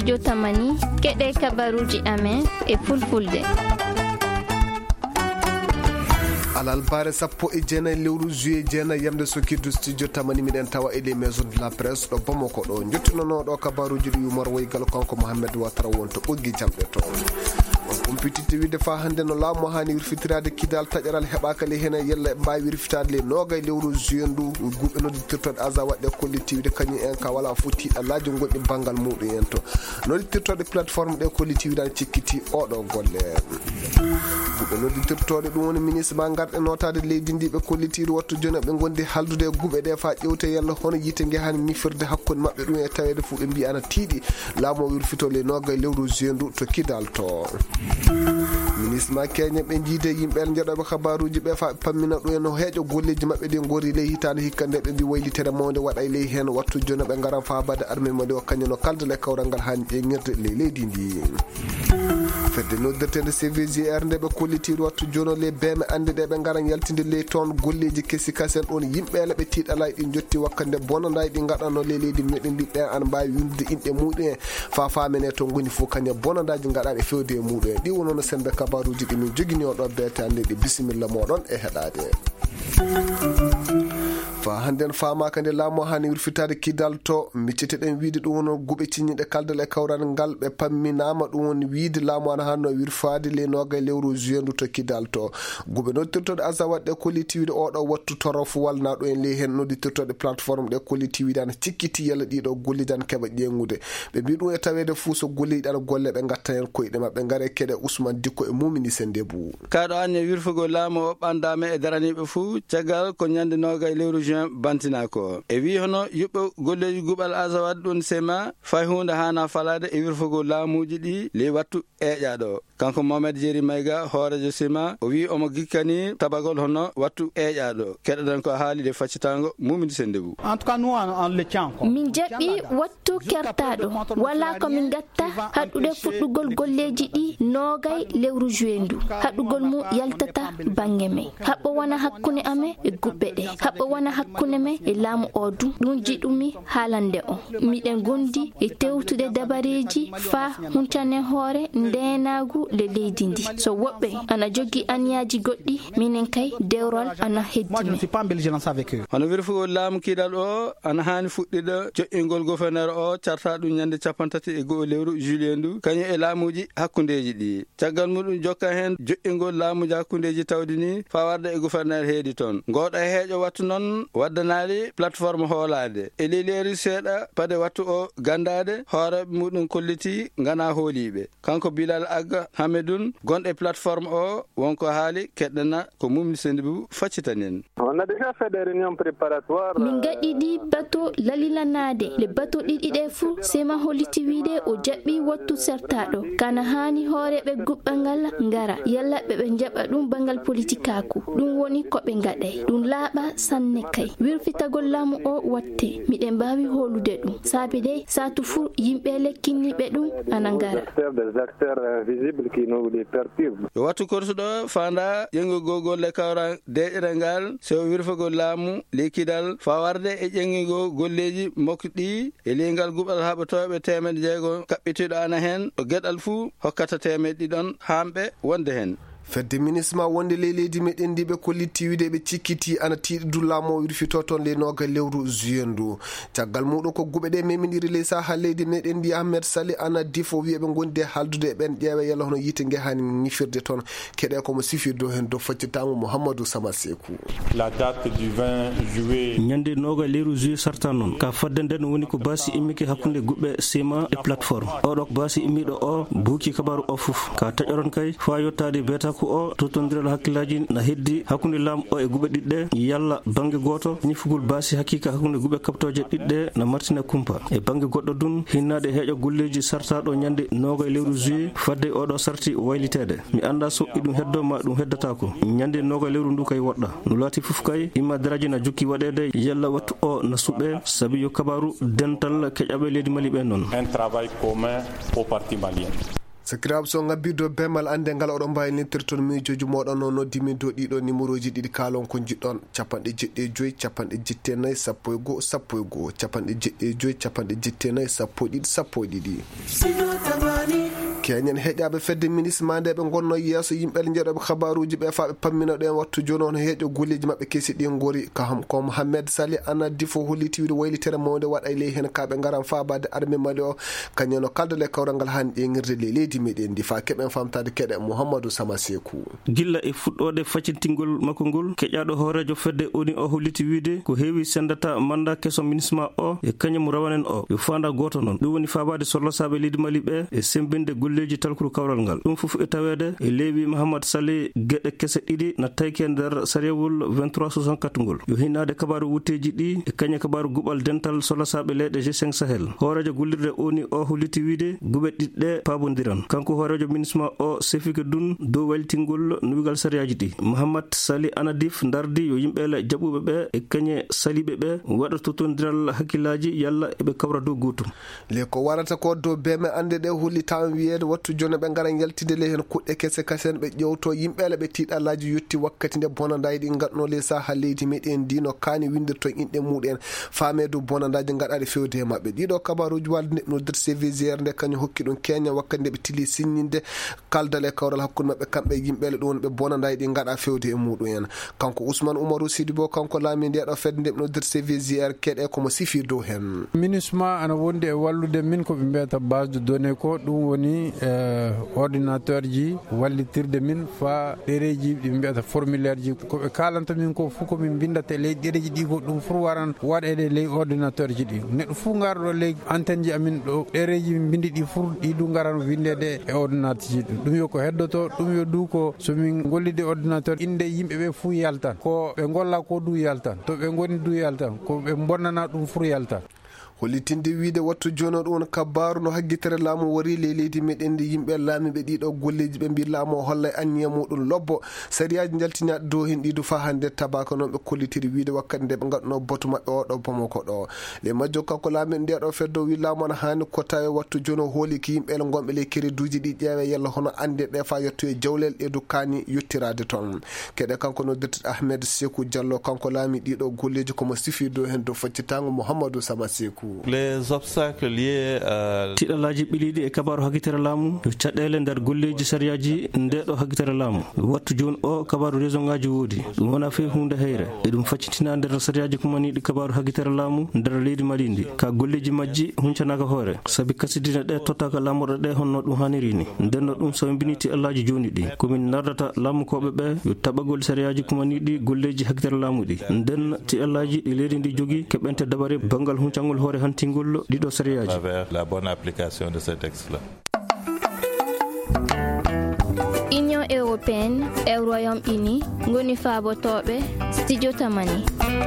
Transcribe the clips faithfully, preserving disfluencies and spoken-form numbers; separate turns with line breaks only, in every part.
studio Tamani keɗe kabaruji amen e fulfulde.
alal bare sappo e jeenay lewru juillet jeenay yamde sokirdu studio Tamani miɗen tawa e les maisons de la presse ɗo Bamako ɗo jottunonoɗo kabaruji ɗi yumor woygal kanko Mohamed Ouattara wonto ɓoggi jamɗe to on compétité wiide fa hande no laamu hani wirfitirade kidal taƴaral heɓakale hen yella mbawi wirfitade le nogay lewru juillet ndu guɓe nodditirtoɗe asa waɗɗe collectivité kañum en ka wala fo tiiɗallaji goɗɗi banggal muɗum en to nodditirtoɗe plateforme ɗe collectivité an cikkiti oɗo golle guɓe nodditirtoɗe ɗum woni ministre ma garɗe notade leydi ndi ɓe collitiɗo wattu joni ɓe gondi haldude e guɓe ɗe fa ƴewte yalla hono yite gue hani mifirde hakkude mabɓe ɗum e tawede fo ɓe mbi ana tiiɗi laamu o wirfito le nogay lewru juillet ndu to kidal to ministre ma keñe ɓe jiide yimɓe jeeɗoɓe kabaruji ɓe fa pammina ɗum en heeƴo golleji mabɓe ɗi gori ley hitande hikka nde ɓe mbi waylitere mawde waɗa ley hen wattu joni ɓe garan fa bade armée mo nde o kañum no kaldale kawral ngal hani ƴeŋirde ley leydi ndi fedde noddirtede C V G R nde ɓe kollitiɗo wattu joni le beme ande ɗe ɓe garan yaltinde ley toon golleji kessi kasen ɗon yimɓele ɓe tiiɗala ɗi jotti wakkande bonandaji ɗi gaɗano ley leydi meɗen ndi ɓe an mbawi windude inɗe muɗum en fa famene to goni fof kañum bonandaji gaɗaɗe fewde e muɗum en ɗi wonono sembe kabaruji ɗi min jogini oɗo beete ande ɗi bisimilla moɗon e heɗade fa handen famaka nde laamu hani wirfitade kidal to micciteɗen wiide ɗum wono guɓe cinñiɗe kaldal e kawral ngal ɓe pamminama ɗum woni wiide laamu ana hanno wirfade le nogay lewru juillet ndu to kidal to guɓe nodditirtoɗe asa waɗɗe collectivité oɗo wattu torofu walna ɗo en ley hen nodditirtoɗe plateforme ɗe collectivité ana cikkiti yalla ɗiɗo golliɗi an keɓa ƴengude ɓe mbi ɗum e tawede fuu so golliɗi ana golle ɓe gatta hen koyɗe mabɓe gaare keɗe Ousmane Dikko e mumini sende bou
kaɗo anne wirfugo laamu o ɓandame e daraniɓe fuu caggal ko ñande nogay lewru juin bantina ko e wi hono yuɓɓe golleji guɓal asawad ɗum sema fay hunde hana falade e wirfugo laamuji ɗi le wattu eƴaɗo kanko Mohamed Jeri Mayga hoorejo sema o wi omo gikkani tabagol hono wattu eƴaɗo keɗoɗen ko haalide faccitango mumidi sendebou
min jaɓɓi wattu kertaɗo wala komin gatta haɗuɗe fuɗɗugol golleji ɗi nogay lewru juillet ndu haɗugol mu yaltata banggue men haɓɓo wona hakkude amen e guɓɓe ɗe haɓɓo wona hakkude men e laamu o du ɗum jiɗumi haalande o miɗen gondi e tewtude dabareji fa huncanen hoore ndenagu le leydi ndi so woɓɓe ana jogui aniyaji goɗɗi minen kay dewrol ana heddi
hono wirfugol laamu kidal o ana hani fuɗɗiɗo joƴƴingol gouverneur o carta ɗum ñande capantati e goho lewru juillet ndu kañum e laamuji hakkudeji ɗi caggal muɗum jokka hen joƴƴingol laamuji hakkudeji tawdi ni fa warda e gouverneur heedi toon ngoɗo e heeƴo wattu noon waddanali plateforme hoolade e leyleri seeɗa pade wattu o gandade hooreɓe muɗum kolliti gana hooliɓe kanko Bilal Agga Hamedun gonɗe plateforme o wonko haali keɗɗana ko mumni sendibou faccitanen
min gaɗi ɗi bateau lalilanade le bateau ɗiɗi ɗe fuu sema holliti wiide o jaɓɓi wattu sertaɗo kana hani hooreɓe guɓɓangal ngara yalla ɓe ɓe jaɓa ɗum bangal politikaku ɗum woni koɓe gaɗay ɗum laaɓa sanne kay wirfitagol laamu o watte miɗen mbawi holude ɗum saabi de satu fuu yimɓe lekkinniɓe ɗum ana ngara
wattu kortuɗo fanda ƴengugo golle kawra deƴere ngal so wirfugol laamu lekidal fa warde e ƴengugo golleji mokɗi e lengal guɓal haɓatoɓe temeɗe jeego kaɓɓitiɗo ana hen ɗo gueɗal fuu hokkata temeɗe ɗiɗon hamɓe wonde hen
fedde ministre ma wonde ley leydi meɗen ndi ɓe kolliti wiide ɓe cikkiti ana tiiɗi dullamo wirfito toon ley nogay lewru juillet ndu caggal muɗum ko guɓe ɗe memidiri ley saha leydi meɗen ndi Ahmed Sali ana difo wiya ɓe gondi haldude ɓen ƴeewe yalla hono yiite gue hani ñifirde toon keɗe komo sifirdo hen do faccitamo Mouhamadou Sama Sekou
la date du vingt juillet
ñande nogay lewru juillet sarta noon ka fadde nden woni ko basi immiki hakkude guɓɓe sema e plateforme oɗo basi immiɗo o buuki kabaru o foof ka taƴoron kay fa yettade beta ko o totodiral hakkillaji na heddi hakkude laamu o e guɓe ɗiɗɗe yalla banggue goto ñifugol basi hakkika hakkude guɓe kaptoje ɗiɗɗe na martina kumpa e banggue goɗɗo dun hinnade heeƴo golleji sartaɗo ñande noga e lewru juillet fadde oɗo sarti waylitede mi anda so iɗum heddo ma ɗum heddatako ñande noga e lewru ndu kay woɗɗa no laati foof kay imma daraji na jukki waɗede yalla wattu o na suɓe saabi yo kabaru dental keƴaɓe leydi Mali ɓe noon
un travail commun au parti malien
sakirab so ngabbido bemal ande ngal oɗo mbawi lintirton miijoji moɗon no noddimi dow ɗiɗo numéroji ɗiɗi kalon ko jiɗɗon capanɗe jeɗɗi e joyyi capanɗe jetti e nayyi sappo e goho sappo e goho capanɗe jeɗɗi e joyyi capanɗe jetti e nayyi sappo e ɗiɗi sappo e ɗiɗi keñen heƴaɓe fedde ministre ma nde ɓe gonno yeeso yimɓeɓe jeeɗoɓe habaruji ɓe fa ɓe pammino ɗen wattu joni on heeƴo golleji mabɓe keesi ɗi gori kam ko Mohamed Sali Anadi fo holliti wiide waylitere mawde waɗa e ley hen kaɓe garan fabade armé Mali o kañen o kaldale kawral ngal hani ɗeŋirde le leydi meɗen ndi fa keɓen famtade keɗe Mouhamadou Sama Sekou
gilla e fuɗɗode faccintingol makko ngol keƴaɗo hoorejo fedde oni o holliti wiide ko heewi sendata manda keso ministre ma o e kañum rawanen o yo fanda goto noon ɗum woni fabade sorlosaɓe leydi Mali ɓe e sembinde golleji talkuru kawral ngal ɗum fof e tawede e leewi Mahamad Sali gueɗe kese ɗiɗi nattayke e nder sariyawol vingt-trois soixante-quatre ngol yo hinnade kabaru wutteji ɗi e kañe kabaru guɓal dental sorlosaɓe leyɗe G cinq Sahel hoorejo gollirde oni o holliti wiide guɓe ɗiɗɗe pabodiran kanko hoorejo ministre ma o Sefike Dun dow waylitingol nuwigal sariyaji ɗi Mohamed Sali Anadif dardi yo yimɓele jaɓuɓe ɓe e kañe saliɓe ɓe waɗa totodiral hakkillaji yalla eɓe kawra dow gotum
le ko warata ko dow beme ande ɗe hulli taw wiyede wattu joni ɓe gara yaltide le hen kuɗɗe kese kasen ɓe ƴewto yimɓele ɓe tiiɗallaji yetti wakkati nde bonandaji ɗi gadno le saha leydi meɗen dino kani windirto inɗe muɗen faame dow bonandaji gaɗaɗe fewde e mabɓe ɗiɗo kabaruji walde nodir C V G R nde kañum hokki ɗum keña wakkati nde ɓe tili signinde kaldale kawral hakkude mabɓe kamɓe yimɓele ɗon ɓe bonandaji ɗi gaɗa fewde e muɗum en kanko Ousmane Oumarou Sidibo kanko laami ndeɗo fedde nde nodir C V G R keɗe komo sifi dow hen
ministre ma ana wondi e wallude min koɓe mbiyata base de données ko ɗum woni ordinateur ji wallitirde min fa ɗereji ɗi mbiyata formulaire ji koɓe kalanta min ko fof komin bindata e ley ɗereji ɗi ko ɗum fof waran waɗede ley ordinateur ji ɗi neɗɗo fof garɗo ley antenne ji amin ɗo ɗereji min bindi ɗi fof ɗi ɗum garan windede e ordinateur ji ɗum ɗum yo ko heddoto ɗum yo du ko somin gollide ordinateur inde yimɓeɓe fof yaltan ko ɓe golla ko du yaltan to ɓe goni du yaltan ko ɓe bonnana ɗum fof yaltan
hollitinde wiide wattu joni ɗum kabaru no haggitere laamu wari le leydi meɗen ndi yimɓe laamiɓe ɗiɗo golleji ɓe mbi laamu o holla e anniya muɗum lobbo sariyaji jaltinaɗe dow hen ɗiɗo fa hande tabaka noon ɓe kollitiri wiide wakkati nde ɓe gadduno botu mabɓe o ɗo bomoko ɗo le majjo kanko laamiɓe ndeɗo feddo wi laamu ana hani ko tawi wattu joni o hooli ki yimɓele gonɓe ley créduji ɗi ƴeewe yalla hono ande ɓe fa yetto e jawlel ɗedu kani yettirade toon keɗe kanko no dirtit Ahmed Sekou Diallo kanko laami ɗiɗo golleji komo sifi dow hen dow faccitango Mouhamadou Sama Sekou
les obstacles liés à
tiɗalaji ɓiliɗi e kabaru haggitere laamu yo caɗele nder golleji sariyaji ndeɗo haggitere laamu wattu joni o kabaru raison ngaji woodi ɗum wona fe hunde heyre e ɗum faccitina nder sariyaji kumaniɗi kabaru haggitere laamu nder leydi Mali ndi ka golleji majji huncanaka hoore saabi kasidina ɗe tottaka lamoɗo ɗe honno ɗum haniri ni ndenno ɗum so mbini tiɗalaji joni ɗi komin nardata laamukoɓe ɓe yo taɓagol sariyaji kumaniɗi golleji haggitere laamu ɗi nden tiɗalaji ɗi leydi ndi jogui keɓente dabare bangal huncangol hoore hantingol ɗiɗo sariyaji
la bonne application de ces textes là.
Union européenne e Royaume-Uni ngoni faabotoɓe studio tamani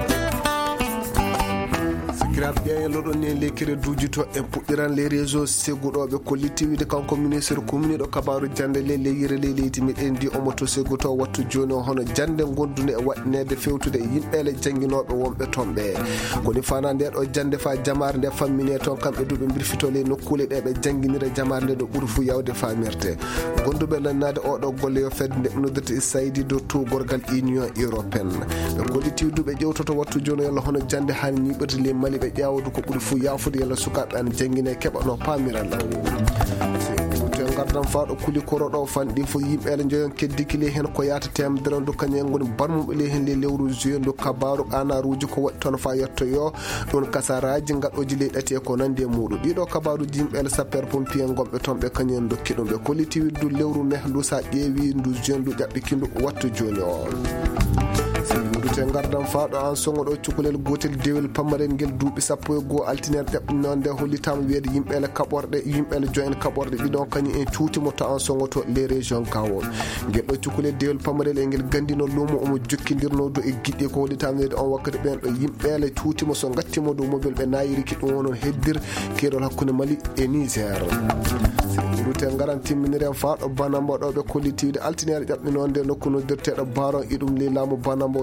grab ƴeeloɗo ne le créduji to en puɗɗiran les réseaux seguɗoɓe ko litti wiide kanko ministre communiɗo kabaru jande le leyire le leydi meɗen ndi omo to seguto wattu joni o hono jande gondune e waɗinede fewtude e yimɓele jangguinoɓe wonɓe toon ɓe koni fana ndeɗo jande fa jamare nde fammine toon kamɓe duɓe birfito le nokkule ɗe ɓe jangguinira jamare nde ɗo ɓuuri fo yawde famirte gonduɓe lannade oɗo golle yo fedde nde noddata saydi dow tugorgal union européenne ɓe golliti duɓe ƴewtoto wattu joni yalla hono jande hani ñiɓirde le Mali ɓe ƴawodu ko ɓuuri fo yafude yalla sukaɓe an jangguine keɓano pamiral to gardan faɗo kuli koroɗo fanɗi fo yimɓele joyon keddikile hen ko yata temedere do kañen goni barmuɓe le hen le lewru juillet do kabaru anaruji ko waɗi toon fa yettoyo ɗon kasaraji gaɗoji le ɗati e ko nandi e muɗum ɗiɗo kabaruji yimɓele sapeur pompier gonɓe toon ɓe kañen dokki ɗum ɓe kolliti widdu lewru mai ndu sa ƴeewi ndu juin ndu ƴaɓɓikindu wattu joni o te gardan faɗo an songo ɗo cukalel gotel dewel pamaren ngel duuɓi sappo e goho altiner ɗeɓno nde hollitama wiyede yimɓele kaɓorɗe yimɓele joyen kaɓorɗe ɗiɗon kañum en cuutimo to an songo to les régions kawol ngel ɗo cukalel dewel pamarel e ngel gandino luumo omo jokkidirno do e giɗɗi ko hollitama wiyede on wakkati ɓen ɗo yimɓele cuutimo so gattimo dow mobile ɓe nayiriki ɗum wonon heddir keɗol hakkude Mali e Niger rute garan timminiren faɗo banambo ɗo ɓe kollitiwde altiner ƴaɓɓinonde nokku noddirteɗo baron iɗum li laamu banambo wiyan wakkati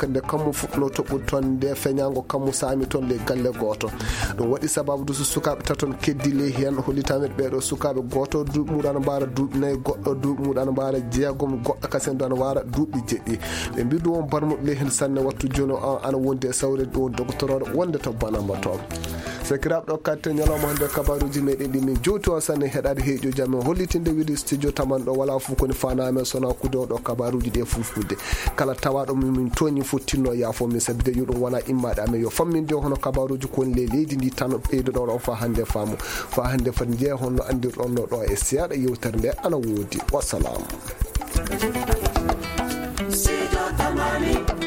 wakkande kammu fuɗno toɓɓude toon nde feñango kammu saami toon le galle goto ɗum waɗi sababu so sukaɓe taton keddile hen hollitameɗe ɓeɗo sukaɓe goto duuɓi muɗum ana mbara duuɓi nayyi goɗɗo duuɓi muɗum ana mbara jeegom goɗɗo kasen do ana wara duuɓi jeɗɗi ɓe mbiɗu won barmuɗo le hen sanne wattu joni o ana wondi e sawrede ɗo doctorore wonde to banamba to sekiraɓe ɗo katte ñalawma hande kabaruji meɗen ɗi min jowti on sanne heɗade heeƴo jamen hollitinde wiide studio taman ɗo wala fof koni faname sona kude o ɗo kabaruji ɗe fuffude kala tawaɗo min toñi fof tinno yaafo min sabi de yo ɗum wona immaɗe amen yo famminde hono kabaruji koni le leydi ndi tan ɓeydoɗo ɗon fa hande faamu fa hande fati jeeya honno andirɗon no ɗo e seeɗa yewtere nde ana woodi wassalamu.